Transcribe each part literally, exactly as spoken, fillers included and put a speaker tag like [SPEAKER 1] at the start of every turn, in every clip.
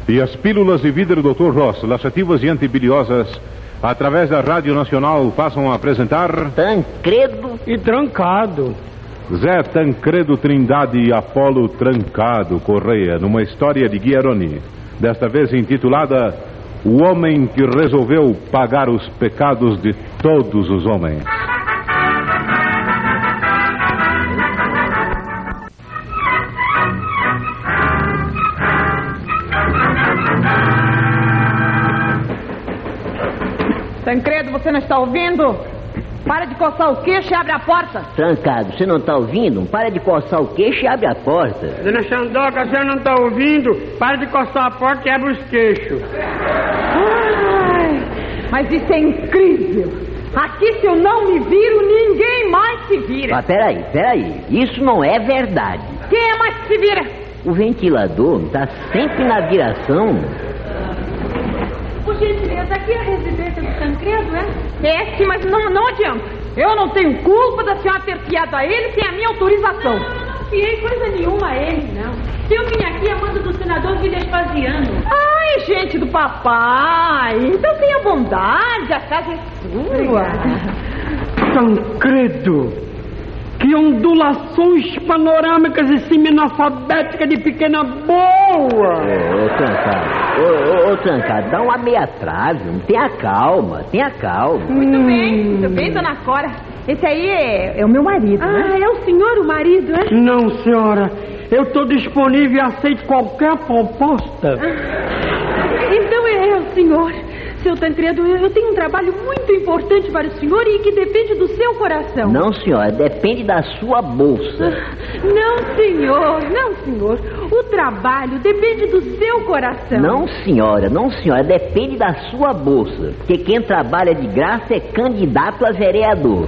[SPEAKER 1] E as pílulas de vidro doutor Ross, laxativas e antibiliosas, através da Rádio Nacional, passam a apresentar...
[SPEAKER 2] Tancredo
[SPEAKER 3] e Trancado.
[SPEAKER 1] Zé Tancredo Trindade e Apolo Trancado Correia, numa história de Guiaroni, desta vez intitulada O Homem que Resolveu Pagar os Pecados de Todos os Homens.
[SPEAKER 4] Tancredo, você não está ouvindo? Para de coçar o queixo e abre a porta.
[SPEAKER 2] Trancado, você não está ouvindo? Para de coçar o queixo e abre a porta.
[SPEAKER 3] Dona Xandoca, você não está ouvindo? Para de coçar a porta e abre os queixos.
[SPEAKER 4] Ai, mas isso é incrível. Aqui, se eu não me viro, ninguém mais se vira.
[SPEAKER 2] Ah, peraí, peraí. Isso não é verdade.
[SPEAKER 4] Quem é mais que se vira?
[SPEAKER 2] O ventilador está sempre na viração.
[SPEAKER 4] Por gentileza, aqui é a residência do Tancredo, é? É, sim, mas não, não adianta. Eu não tenho culpa da senhora ter fiado a ele sem a minha autorização. Não, não fiei coisa nenhuma a ele, não. Eu vim aqui a mando do senador Vespasiano. Ai, gente do papai, então tenha bondade, a casa é sua.
[SPEAKER 3] Tancredo, que ondulações panorâmicas e seminalfabéticas de pequena boa.
[SPEAKER 2] Ô, ô, Trancado, ô, ô, ô, Trancado, dá uma meia trave, tenha calma, tenha calma.
[SPEAKER 4] Muito hum. bem, muito bem, dona Cora. Esse aí é, é o meu marido, ah, né? É o senhor o marido, é?
[SPEAKER 3] Não, senhora, eu estou disponível e aceito qualquer proposta.
[SPEAKER 4] Ah, então é, é o senhor. Seu Tancredo, eu tenho um trabalho muito importante para o senhor e que depende do seu coração.
[SPEAKER 2] Não, senhora, depende da sua bolsa.
[SPEAKER 4] Não, senhor, não, senhor. O trabalho depende do seu coração.
[SPEAKER 2] Não, senhora, não, senhora, depende da sua bolsa. Porque quem trabalha de graça é candidato a vereador.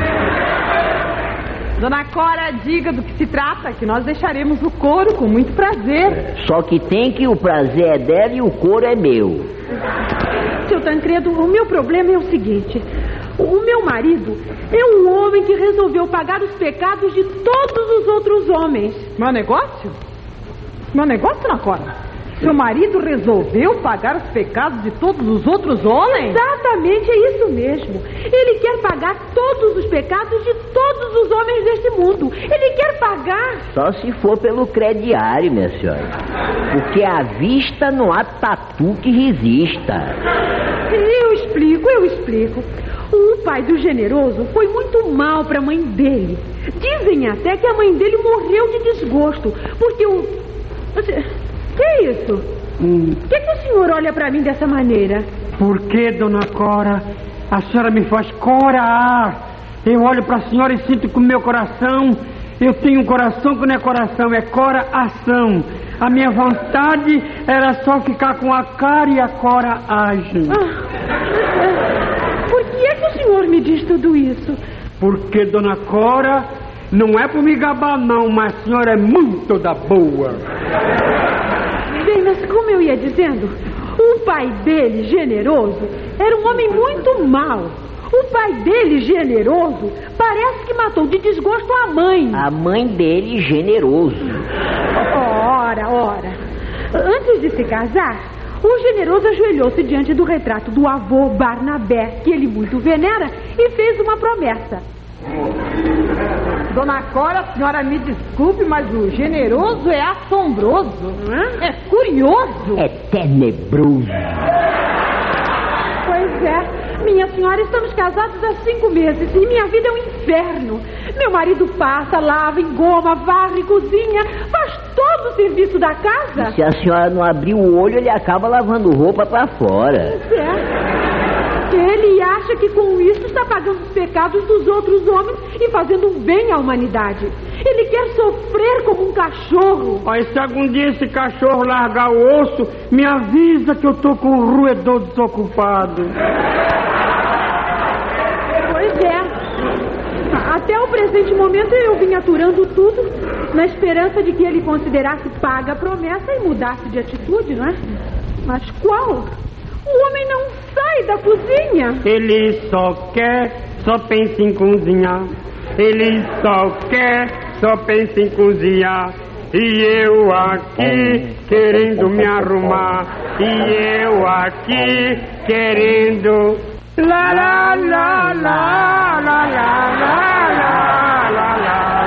[SPEAKER 4] Dona Cora, diga do que se trata, que nós deixaremos o couro com muito prazer.
[SPEAKER 2] Só que tem que o prazer é dela e o couro é meu.
[SPEAKER 4] Seu Tancredo, o meu problema é o seguinte. O meu marido é um homem que resolveu pagar os pecados de todos os outros homens. Meu negócio? Meu negócio, Dona Cora? Seu marido resolveu pagar os pecados de todos os outros homens? Exatamente, é isso mesmo. Ele quer pagar todos os pecados de todos os homens deste mundo. Ele quer pagar.
[SPEAKER 2] Só se for pelo crediário, minha senhora. Porque à vista não há tatu que resista.
[SPEAKER 4] Eu explico, eu explico. O pai do generoso foi muito mal para a mãe dele. Dizem até que a mãe dele morreu de desgosto. Porque o... Que é isso? Hum. Por que, que o senhor olha para mim dessa maneira?
[SPEAKER 3] Por que, Dona Cora? A senhora me faz corar. Eu olho para a senhora e sinto com o meu coração. Eu tenho um coração que não é coração, é coração. A minha vontade era só ficar com a cara e a coragem.
[SPEAKER 4] Ah, por que é que o senhor me diz tudo isso?
[SPEAKER 3] Porque, Dona Cora, não é por me gabar não, mas a senhora é muito da boa.
[SPEAKER 4] Bem, mas como eu ia dizendo, o pai dele, generoso, era um homem muito mau. O pai dele, generoso, parece que matou de desgosto a mãe.
[SPEAKER 2] A mãe dele, generoso.
[SPEAKER 4] Ora, ora. Antes de se casar, o generoso ajoelhou-se diante do retrato do avô Barnabé, que ele muito venera, e fez uma promessa. Dona Cora, a senhora me desculpe, mas o generoso é assombroso, é curioso.
[SPEAKER 2] É tenebroso.
[SPEAKER 4] Pois é. Minha senhora, estamos casados há cinco meses e minha vida é um inferno. Meu marido passa, lava, engoma, varre, cozinha, faz todo o serviço da casa.
[SPEAKER 2] E se a senhora não abrir o olho, ele acaba lavando roupa pra fora.
[SPEAKER 4] Pois é. Ele acha que com isso está pagando os pecados dos outros homens e fazendo um bem à humanidade. Ele quer sofrer como um cachorro.
[SPEAKER 3] Aí se algum dia esse cachorro largar o osso, me avisa que eu tô com o roedor desocupado.
[SPEAKER 4] Pois é. Até o presente momento eu vim aturando tudo na esperança de que ele considerasse paga a promessa e mudasse de atitude, não é? Mas qual? O homem não sai da cozinha.
[SPEAKER 3] Ele só quer, só pensa em cozinhar. Ele só quer, só pensa em cozinhar. E eu aqui querendo me arrumar. E eu aqui querendo. La la la la la la la la la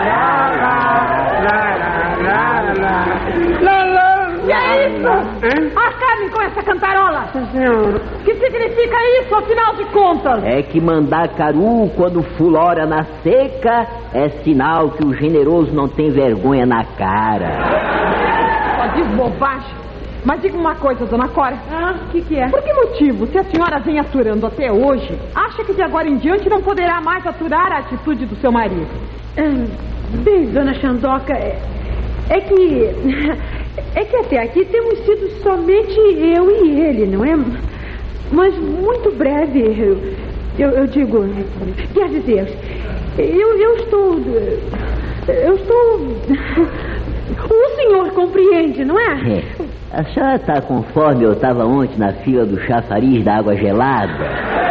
[SPEAKER 3] la.
[SPEAKER 4] Que é isso? Acabe com essa cantarola.
[SPEAKER 3] Senhora.
[SPEAKER 4] O que significa isso, afinal de contas?
[SPEAKER 2] É que Mandacaru, quando fulora na seca, é sinal que o generoso não tem vergonha na cara.
[SPEAKER 4] Só diz bobagem. Mas diga uma coisa, dona Cora. Ah, o que, que é? Por que motivo, se a senhora vem aturando até hoje, acha que de agora em diante não poderá mais aturar a atitude do seu marido?
[SPEAKER 5] Hum, bem, dona Xandoca, é, é que... É que até aqui temos sido somente eu e ele, não é? Mas muito breve, eu, eu, eu digo... Quer dizer, eu, eu estou... Eu estou... O senhor compreende, não é?
[SPEAKER 2] É. A senhora está conforme eu estava ontem na fila do chafariz da água gelada?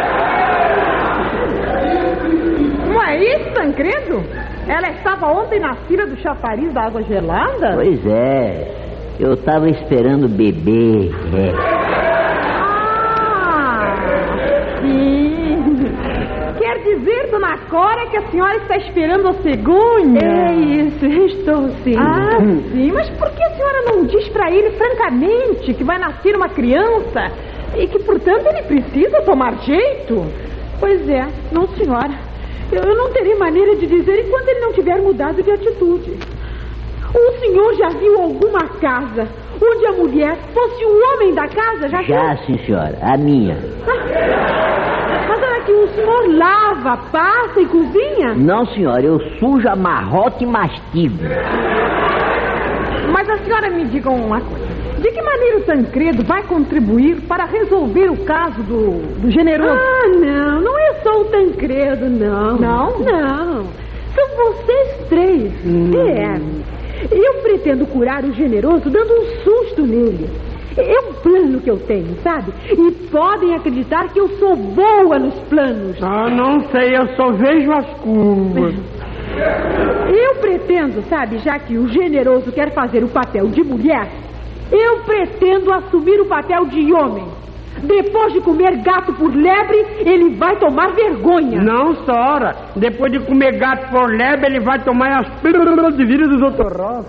[SPEAKER 4] Não é isso, Tancredo? Ela estava ontem na fila do chafariz da água gelada?
[SPEAKER 2] Pois é. Eu estava esperando beber. É.
[SPEAKER 4] Ah, sim. Quer dizer, dona Cora, que a senhora está esperando a cegonha?
[SPEAKER 5] É isso, estou sim.
[SPEAKER 4] Ah, sim. Mas por que a senhora não diz para ele francamente que vai nascer uma criança e que, portanto, ele precisa tomar jeito?
[SPEAKER 5] Pois é, não, senhora. Eu, eu não terei maneira de dizer enquanto ele não tiver mudado de atitude. O senhor já viu alguma casa onde a mulher fosse o homem da casa? Já,
[SPEAKER 2] já sim, senhora. A minha.
[SPEAKER 5] Ah, mas será que o senhor lava, passa e cozinha?
[SPEAKER 2] Não, senhora. Eu sujo, amarroto e mastigo.
[SPEAKER 4] Mas a senhora me diga uma coisa. De que maneira o Tancredo vai contribuir para resolver o caso do, do generoso?
[SPEAKER 5] Ah, não. Não é só o Tancredo, não.
[SPEAKER 4] Não?
[SPEAKER 5] Não. São vocês três. Hum. É. Eu pretendo curar o generoso dando um susto nele. É um plano que eu tenho, sabe? E podem acreditar que eu sou boa nos planos.
[SPEAKER 3] Ah, não sei, eu só vejo as curvas.
[SPEAKER 5] Eu pretendo, sabe, já que o generoso quer fazer o papel de mulher, eu pretendo assumir o papel de homem. Depois de comer gato por lebre, ele vai tomar vergonha.
[SPEAKER 3] Não, senhora. Depois de comer gato por lebre, ele vai tomar as pílulas de vida dos doutor Ross.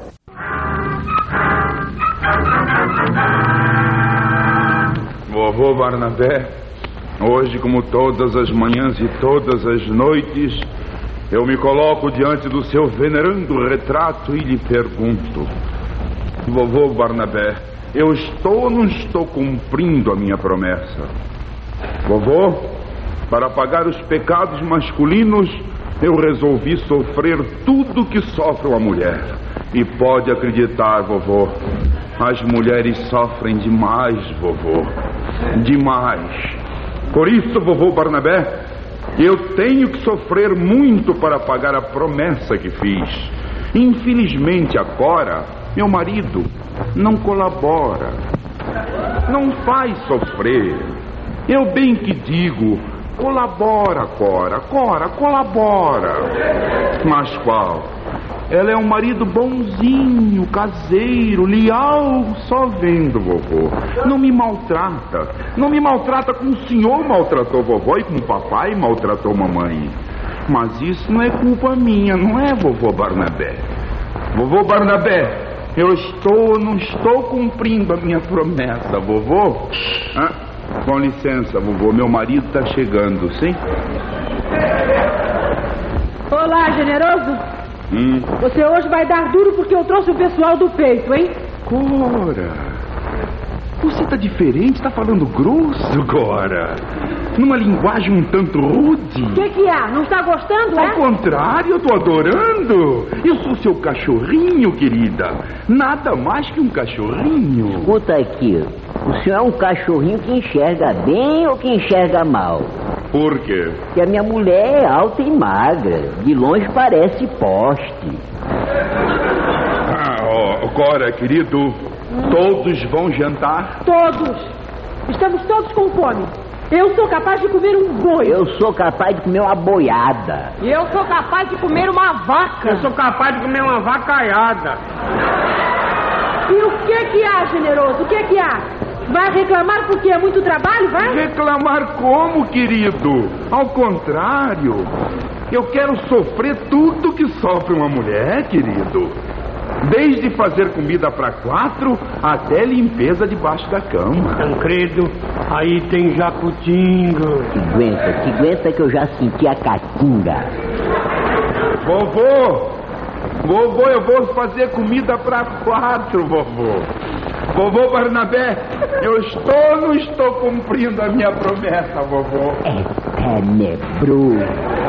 [SPEAKER 6] Vovô Barnabé, hoje, como todas as manhãs e todas as noites, eu me coloco diante do seu venerando retrato e lhe pergunto: Vovô Barnabé, eu estou ou não estou cumprindo a minha promessa? Vovô, para pagar os pecados masculinos, eu resolvi sofrer tudo que sofre uma mulher. E pode acreditar, vovô, as mulheres sofrem demais, vovô. Demais. Por isso, vovô Barnabé, eu tenho que sofrer muito para pagar a promessa que fiz. Infelizmente, agora, meu marido não colabora, não faz sofrer. Eu bem que digo, colabora, Cora, Cora, colabora. Mas qual? Ela é um marido bonzinho, caseiro, leal, só vendo, vovô. Não me maltrata, não me maltrata como o senhor maltratou vovó e como o papai maltratou mamãe. Mas isso não é culpa minha, não é, vovô Barnabé? Vovô Barnabé, eu estou ou não estou cumprindo a minha promessa, vovô? Ah, com licença, vovô, meu marido está chegando, sim?
[SPEAKER 5] Olá, generoso.
[SPEAKER 6] Hum.
[SPEAKER 5] Você hoje vai dar duro porque eu trouxe o pessoal do peito, hein?
[SPEAKER 6] Cora, você tá diferente, tá falando grosso, Cora. Numa linguagem um tanto rude.
[SPEAKER 5] O que que há? Não está gostando,
[SPEAKER 6] Ao
[SPEAKER 5] é?
[SPEAKER 6] contrário, eu tô adorando. Eu sou seu cachorrinho, querida. Nada mais que um cachorrinho.
[SPEAKER 2] Escuta aqui, o senhor é um cachorrinho que enxerga bem ou que enxerga mal?
[SPEAKER 6] Por quê?
[SPEAKER 2] Porque a minha mulher é alta e magra. De longe parece poste.
[SPEAKER 6] Ah, ó, Cora, querido, todos vão jantar?
[SPEAKER 5] Todos. Estamos todos com fome.
[SPEAKER 4] Eu sou capaz de comer um boi.
[SPEAKER 2] Eu sou capaz de comer uma boiada.
[SPEAKER 4] Eu sou capaz de comer uma vaca.
[SPEAKER 3] Eu sou capaz de comer uma vacaiada.
[SPEAKER 4] E o que que há, generoso? O que que há? Vai reclamar porque é muito trabalho, vai?
[SPEAKER 6] Reclamar como, querido? Ao contrário, eu quero sofrer tudo que sofre uma mulher, querido. Desde fazer comida para quatro até limpeza debaixo da cama.
[SPEAKER 3] Tancredo, aí tem jacutinga.
[SPEAKER 2] Que aguenta, que aguenta que eu já senti a caatinga.
[SPEAKER 6] Vovô, vovô, eu vou fazer comida para quatro, vovô. Vovô Barnabé, eu estou ou não estou cumprindo a minha promessa, vovô?
[SPEAKER 2] É tenebroso.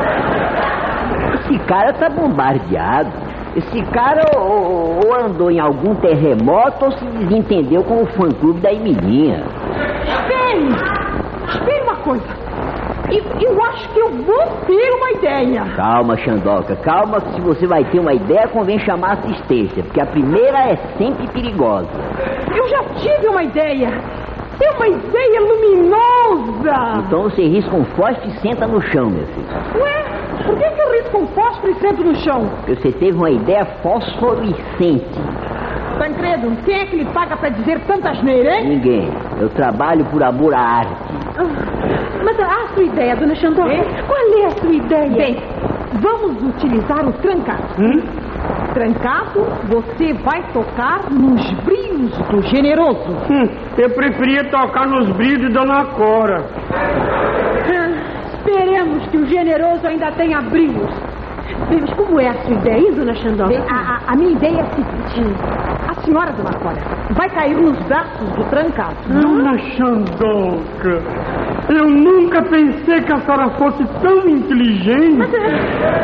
[SPEAKER 2] Esse cara tá bombardeado. Esse cara ou, ou andou em algum terremoto ou se desentendeu com o fã-clube da Emilinha.
[SPEAKER 4] Espere! Espere uma coisa. Eu, eu acho que eu vou ter uma ideia.
[SPEAKER 2] Calma, Xandoca, calma, que se você vai ter uma ideia, convém chamar assistência, porque a primeira é sempre perigosa.
[SPEAKER 4] Eu já tive uma ideia. É uma ideia luminosa.
[SPEAKER 2] Então você risca um fósforo e senta no chão, meu filho.
[SPEAKER 4] Ué, por que, que eu risco um fósforo e sento no chão?
[SPEAKER 2] Porque você teve uma ideia fosforescente.
[SPEAKER 4] Tancredo, quem é que lhe paga pra dizer tanta asneira, hein?
[SPEAKER 2] Ninguém. Eu trabalho por amor à arte.
[SPEAKER 4] Ah, mas a sua ideia, dona Xandó, qual é a sua ideia? Bem, vamos utilizar o trancado.
[SPEAKER 3] Hum?
[SPEAKER 4] Trancado, você vai tocar nos brios do generoso.
[SPEAKER 3] Hum, eu preferia tocar nos brilhos de Dona Cora.
[SPEAKER 4] Ah, esperemos que o generoso ainda tenha brios. Bem, mas como é a sua ideia, hein, dona Xandó? Bem, a, a, a minha ideia é a seguinte. A senhora, dona Cora, vai cair nos braços do trancado.
[SPEAKER 3] Dona Xandoca, eu nunca pensei que a senhora fosse tão inteligente.
[SPEAKER 4] Mas, é,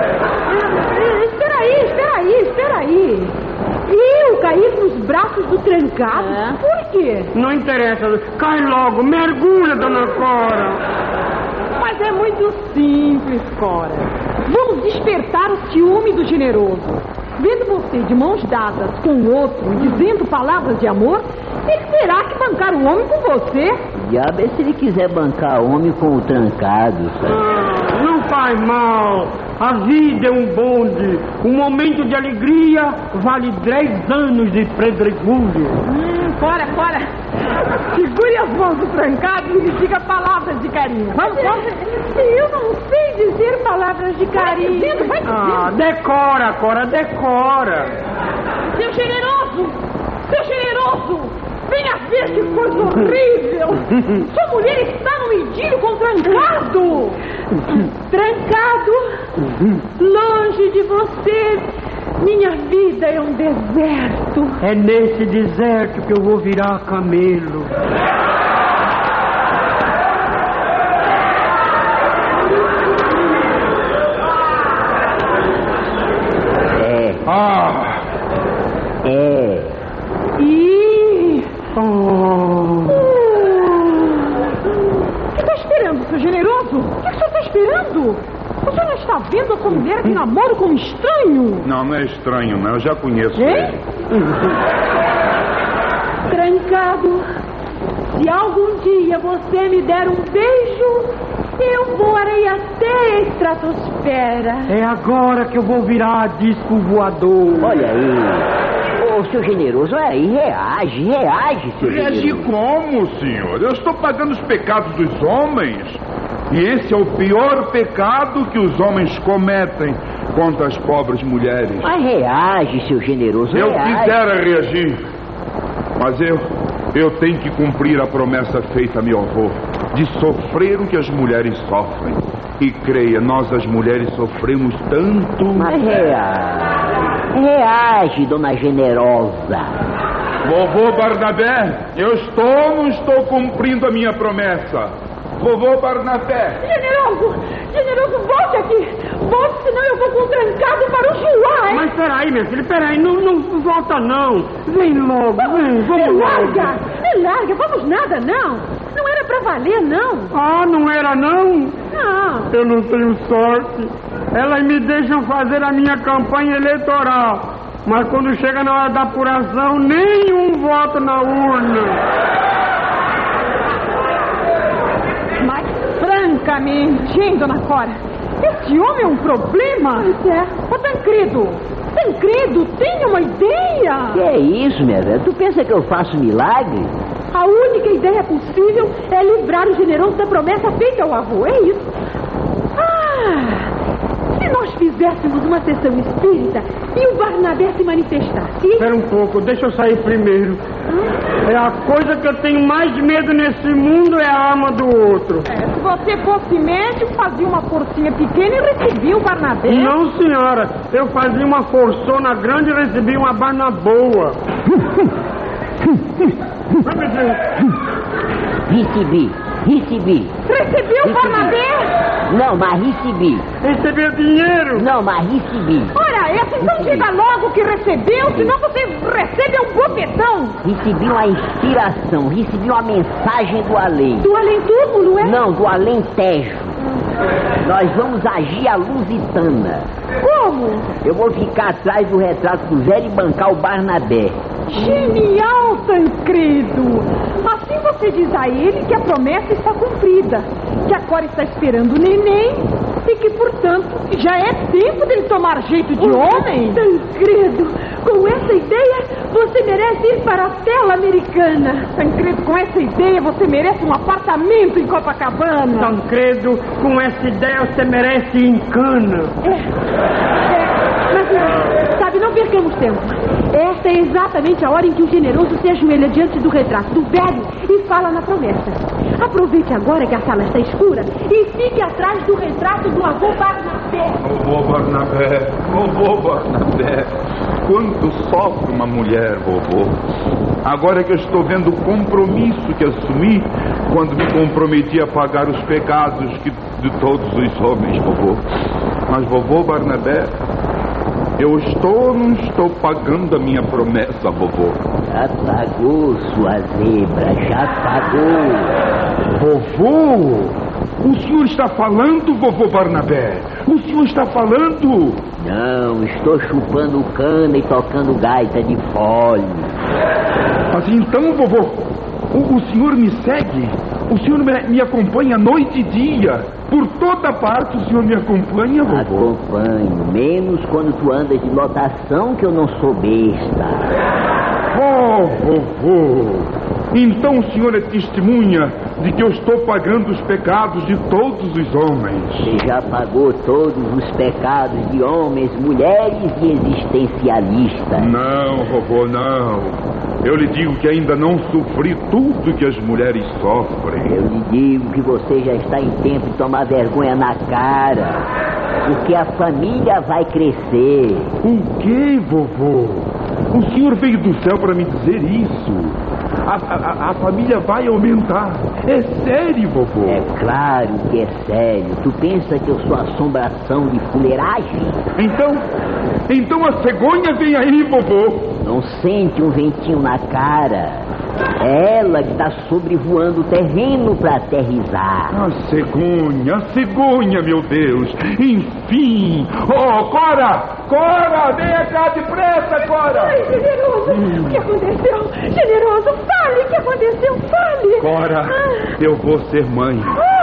[SPEAKER 4] é, espera aí, espera aí, espera aí. Eu cair nos braços do trancado? É. Por quê?
[SPEAKER 3] Não interessa, cai logo, mergulha, Dona Cora.
[SPEAKER 4] Mas é muito simples, Cora. Vamos despertar o ciúme do generoso. Vendo você de mãos dadas com o outro, dizendo palavras de amor, ele terá que bancar o homem com você.
[SPEAKER 2] Diabo é se ele quiser bancar homem com o trancado, sabe?
[SPEAKER 3] Ah, não faz mal. A vida é um bonde. Um momento de alegria vale dez anos de pedregulho.
[SPEAKER 4] Hum, Cora, Cora. Segure as mãos do trancado e lhe diga palavras de carinho. Vamos, vamos. Eu não sei dizer palavras de carinho. Vai dizendo, vai dizendo.
[SPEAKER 3] Ah, decora, Cora, decora.
[SPEAKER 4] Seu generoso! Seu generoso! Venha ver que coisa horrível! Sua mulher está no idílio com trancado! Trancado! Longe de você, minha vida é um deserto.
[SPEAKER 3] É nesse deserto que eu vou virar camelo.
[SPEAKER 2] É.
[SPEAKER 6] Ah!
[SPEAKER 2] É.
[SPEAKER 4] Ih!
[SPEAKER 3] Oh.
[SPEAKER 4] O que está esperando, seu generoso? O que o senhor está esperando? O senhor não está vendo a sua mulher que namora com um estranho?
[SPEAKER 6] Não, não é estranho, não. Eu já conheço
[SPEAKER 4] Hein?
[SPEAKER 6] ele.
[SPEAKER 4] Trancado, se algum dia você me der um beijo, eu voarei até a estratosfera.
[SPEAKER 3] É agora que eu vou virar disco voador.
[SPEAKER 2] Olha aí. Ô, seu generoso, olha aí, reage, reage, seu
[SPEAKER 6] Reagir
[SPEAKER 2] generoso.
[SPEAKER 6] como, senhor? Eu estou pagando os pecados dos homens. E esse é o pior pecado que os homens cometem contra as pobres mulheres.
[SPEAKER 2] Mas reage, seu generoso,
[SPEAKER 6] Eu
[SPEAKER 2] reage.
[SPEAKER 6] quisera reagir, mas eu, eu tenho que cumprir a promessa feita a meu avô, de sofrer o que as mulheres sofrem. E creia, nós as mulheres sofremos tanto.
[SPEAKER 2] Mas reage. Reage, dona generosa.
[SPEAKER 6] Vovô Barnabé, eu estou ou não estou cumprindo a minha promessa? Vovô Barnabé.
[SPEAKER 4] Generoso, generoso, volte aqui. Volte, senão eu vou com o trancado para o Juá, hein?
[SPEAKER 3] Mas peraí, meu filho, peraí, não, não volta não. Vem logo, vem, vamos
[SPEAKER 4] Me
[SPEAKER 3] logo.
[SPEAKER 4] larga, me larga, vamos nada, não. Não era pra valer, não.
[SPEAKER 3] Ah, não era não?
[SPEAKER 4] Não.
[SPEAKER 3] Eu não tenho sorte. Elas me deixam fazer a minha campanha eleitoral. Mas quando chega na hora da apuração, nenhum voto na urna.
[SPEAKER 4] Mas Sinceramente, hein, dona Cora? Esse homem é um problema. Pois é. Ô, Tancredo, Tancredo, tenha uma ideia.
[SPEAKER 2] Que é isso, minha velha? Tu pensa que eu faço milagre?
[SPEAKER 4] A única ideia possível é livrar o generoso da promessa feita ao avô, é isso. Ah, se nós fizéssemos uma sessão espírita e o Barnabé se manifestasse...
[SPEAKER 3] Espera um pouco, deixa eu sair primeiro. É a coisa que eu tenho mais medo nesse mundo é a alma do outro.
[SPEAKER 4] É, se você fosse médico, fazia uma forcinha pequena e recebia o Barnabé.
[SPEAKER 3] Não, senhora, eu fazia uma forçona grande e recebia uma barnaboa.
[SPEAKER 2] Recebi, recebi.
[SPEAKER 4] Recebeu o Barnabé?
[SPEAKER 2] Não, mas recebi.
[SPEAKER 3] Recebeu dinheiro?
[SPEAKER 2] Não, mas recebi.
[SPEAKER 4] Ora, essa então diga logo que recebeu, senão você recebe um bofetão.
[SPEAKER 2] Recebi uma inspiração, recebi uma mensagem do além.
[SPEAKER 4] Do além-túmulo, é?
[SPEAKER 2] Não, do além-tejo. Nós vamos agir à lusitana.
[SPEAKER 4] Como?
[SPEAKER 2] Eu vou ficar atrás do retrato do velho e bancar o Barnabé.
[SPEAKER 4] Genial, Tancredo! Assim você diz a ele que a promessa está cumprida, que a Cora está esperando o neném e que, portanto, já é tempo dele tomar jeito de oh, homem. Tancredo, com essa ideia, você merece ir para a tela americana. Tancredo, com essa ideia, você merece um apartamento em Copacabana.
[SPEAKER 3] Tancredo, com essa ideia, você merece ir em Cana.
[SPEAKER 4] É, é, mas, sabe, não percamos tempo. Esta é exatamente a hora em que o generoso se ajoelha diante do retrato do velho e fala na promessa. Aproveite agora que a sala está escura e fique atrás do retrato do avô Barnabé.
[SPEAKER 6] Vovô Barnabé, vovô Barnabé, quanto sofre uma mulher, vovô. Agora que eu estou vendo o compromisso que assumi quando me comprometi a pagar os pecados que, de todos os homens, vovô. Mas, vovô Barnabé, eu estou ou não estou pagando a minha promessa, vovô?
[SPEAKER 2] Já pagou, sua zebra, já pagou.
[SPEAKER 6] Vovô, o senhor está falando, vovô Barnabé? O senhor está falando?
[SPEAKER 2] Não, estou chupando cana e tocando gaita de fole.
[SPEAKER 6] Mas então, vovô, o, o senhor me segue? O senhor me, me acompanha noite e dia? Por toda parte o senhor me acompanha, vovô?
[SPEAKER 2] Acompanho, menos quando tu andas de lotação, que eu não sou besta.
[SPEAKER 6] Oh, vovô, então o senhor é testemunha de que eu estou pagando os pecados de todos os homens.
[SPEAKER 2] Você já pagou todos os pecados de homens, mulheres e existencialistas.
[SPEAKER 6] Não, vovô, não. Eu lhe digo que ainda não sofri tudo que as mulheres sofrem.
[SPEAKER 2] Eu lhe digo que você já está em tempo de tomar vergonha na cara, porque a família vai crescer.
[SPEAKER 6] O quê, vovô? O senhor veio do céu para me dizer isso. A, a, a família vai aumentar. É sério, vovô?
[SPEAKER 2] É claro que é sério. Tu pensa que eu sou assombração de fuleiragem?
[SPEAKER 6] Então, então a cegonha vem aí, vovô.
[SPEAKER 2] Não sente um ventinho na cara? É ela que está sobrevoando o terreno para aterrissar.
[SPEAKER 6] A cegonha, a cegonha, meu Deus. Enfim. Oh, Cora! Cora, venha cá depressa, Cora!
[SPEAKER 4] Ai, generoso, hum. O que aconteceu? Generoso, fale, o que aconteceu? Fale!
[SPEAKER 6] Cora, ah. eu vou ser mãe.
[SPEAKER 4] Ah.